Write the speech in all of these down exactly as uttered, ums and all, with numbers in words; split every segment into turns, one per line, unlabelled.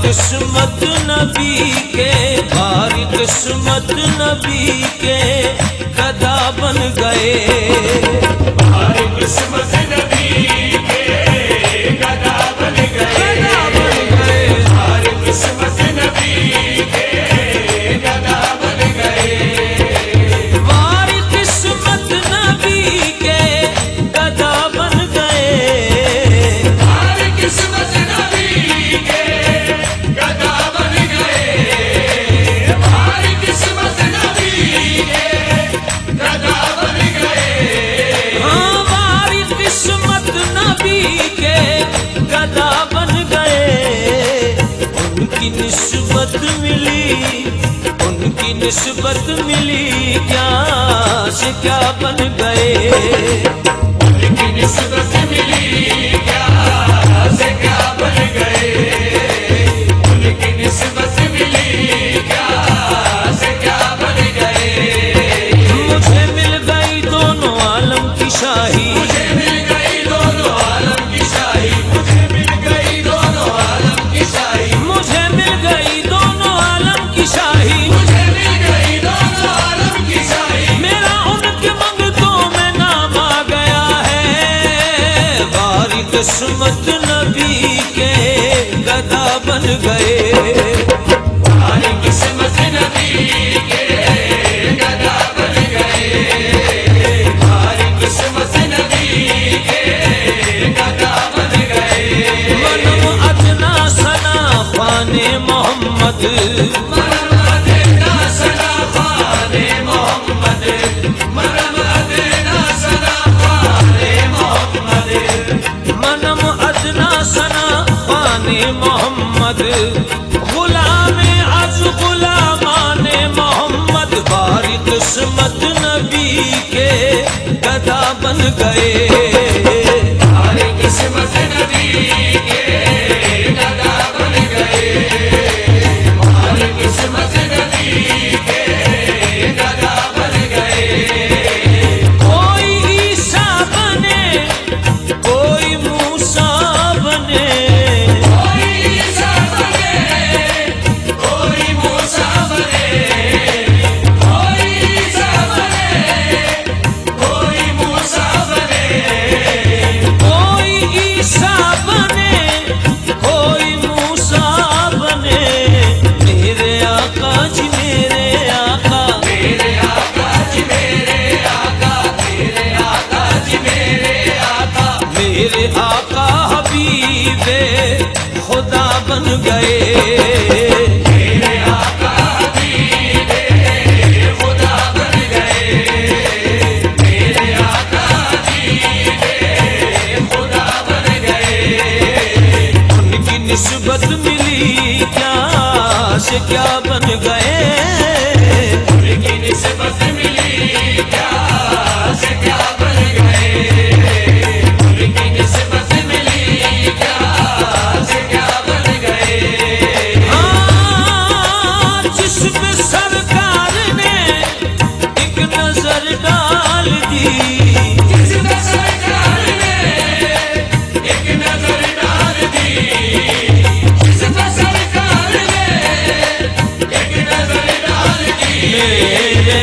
किस्मत नबी के, भारी किस्मत नबी के गदा बन गए।
भारी किस्मत नबी के गदा बन गए,
गदा बन गए।
भारी किस्मत नबी के गदा बन गए,
भारी किस्मत नबी के गदा बन गए।
भारी किस्मत नबी के गदा बन गए, भारी किस्मत नबी के गदा बन गए।
हाँ, भारी किस्मत नबी के गदा बन गए। उनकी निस्बत मिली, उनकी निस्बत मिली, क्या से क्या बन गए।
उनकी निस्बत मिली, क्या से क्या बन गए, उनकी निस्बत मिली, क्या से क्या बन गए।
मुझे मिल गई दोनों आलम की शाही,
मुझे मिल गई दोनों आलम की शाही, मुझे मिल गई दोनों आलम की शाही,
मुझे मिल गई दोनों आलम की शाही।
मुझे मिल गई दोनों आलम की शाही।
मेरा उनके मंगतों में नाम आ गया है। भारी किस्मत नबी के गदा बन गए।
भारी किस्मत नबी के गदा बन गए, भारी किस्मत नबी के गदा बन गए।
मनम अदना सना ख्वाने मोहम्मद,
मरम अदना सना ख्वाने मोहम्मद, मरम अदना सना ख्वाने मोहम्मद,
मनम अदना सना ख्वाने मोहम्मद, गुलामे अज गुलामाने मोहम्मद। भारी किस्मत नबी के गदा बन गए।
भारी किस्मत नबी के गदा बन गए, भारी किस्मत नबी के गदा बन गए।
कोई ईसा बने, कोई मूसा बने,
कोई ईसा बने, कोई मूसा बने, कोई ईसा बने, कोई मूसा बने,
कोई ईसा बने, कोई मूसा बने। मेरे आका जी मेरे आका,
मेरे आका जी मेरे आका, मेरे आका जी मेरे आका,
मेरे आका हबीबे खुदा बन गए।
मेरे आका हबीबे खुदा बन गए, मेरे आका हबीबे खुदा बन गए।
उनकी निस्बत मिली, क्या से क्या बन गए।
उनकी निस्बत मिली, क्या से क्या बन गए, उनकी निस्बत मिली, क्या से क्या बन गए।
हाँ, जिस पे सरकार ने एक नजर डाल दी,
जिस पे सरकार ने एक नजर डाल दी, जिस पे सरकार ने एक नजर डाल दी।
मेरे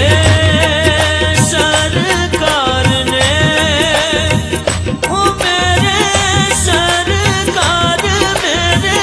सरकार ने, ओ मेरे सरकार, मेरे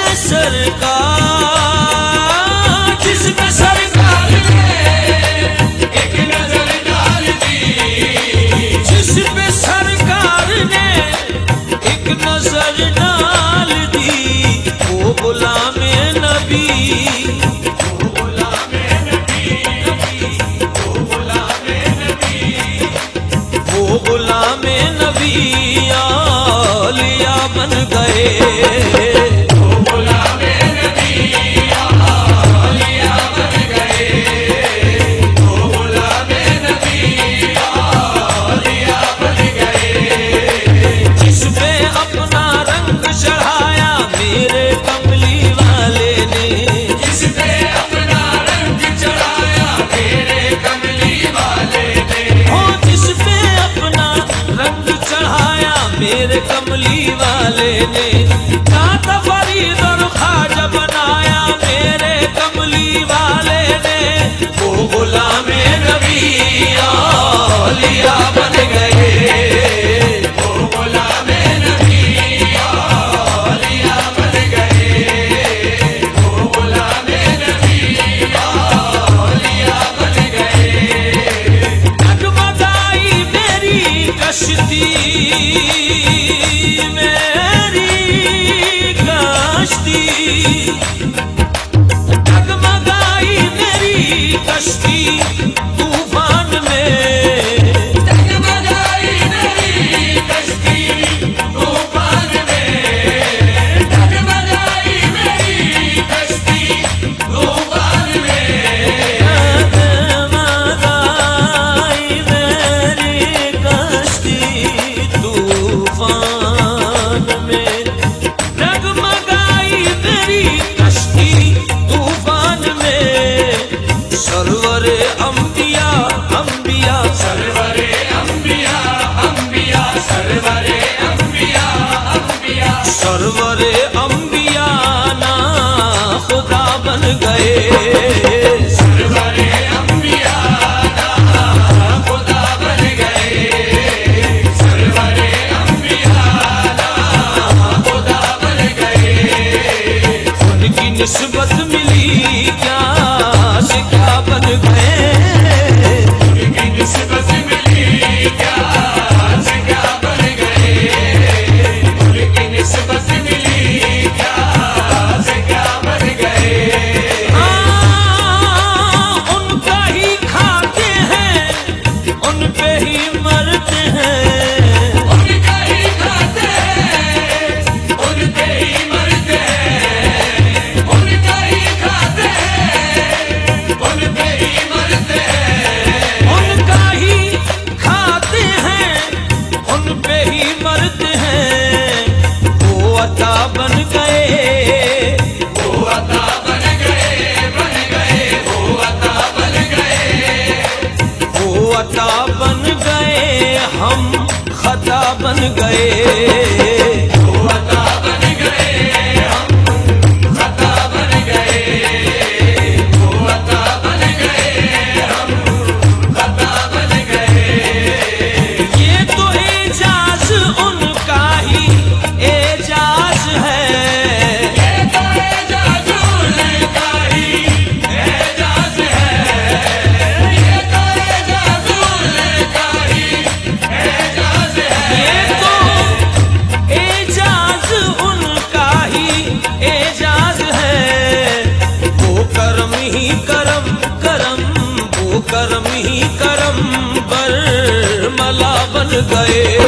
सरकार,
जिस पे सरकार ने एक नजर डाल दी,
जिस पे सरकार ने एक नजर डाल दी। वो गुलामे नबी,
वो गुलामे नबी, वो गुलामे नबी,
वो गुलामे नबी आलिया बन गए।
वो गुलामे नबी आलिया बन गए, वो गुलामे नबी आलिया बन गए।
जिस पे अपना रंग चढ़ाया मेरे कमली वाले ने,
जिस पे अपना रंग चढ़ाया मेरे कमली वाले ने,
हो जिस पे अपना रंग चढ़ाया मेरे कमली वाले ने। दाता फरीद और ख्वाजा बनाया कश्ती, डगमगाई मेरी कश्ती तूफान में,
डगमगाई मेरी कश्ती तूफान में, डगमगाई मेरी कश्ती तूफान में,
डगमगाई मेरी कश्ती तूफान में, डगमगाई मेरी कश्ती तूफान में। सरवरे अंबिया अंबिया
सरवरे अंबिया अंबिया सरवरे अंबिया अंबिया
सरवरे अंबिया ना खुदा बन गए,
सरवरे अंबिया ना खुदा बन गए, सरवरे अंबिया ना खुदा बन गए।
उनकी निस्बत मिली क्या से क्या बन गए,
उनकी निस्बत मिली क्या से क्या बन गए, उनकी निस्बत मिली क्या से क्या बन गए।
हाँ, उनका ही खाते हैं उन पे ही मरते हैं,
उनका ही खाते हैं उन पे ही मरते हैं, उनका ही खाते हैं उन पे ही मरते हैं,
उनका ही खाते हैं उन पे ही मरते हैं। वो अता बन गए,
वो अता बन गए बन गए, वो अता बन गए,
वो अता बन गए, हम खता बन गए,
वो अता बन गए, हम खता बन गए, वो अता बन गए, हम खता बन गए।
ये तो एजाज उनका ही एजाज है,
ये तो एजाज उनका ही एजाज है, ये तो एजाज उनका ही एजाज है,
ये तो एजाज उनका ही एजाज है। वो करम ही करम करम, वो करम ही करम पर मला बन गए,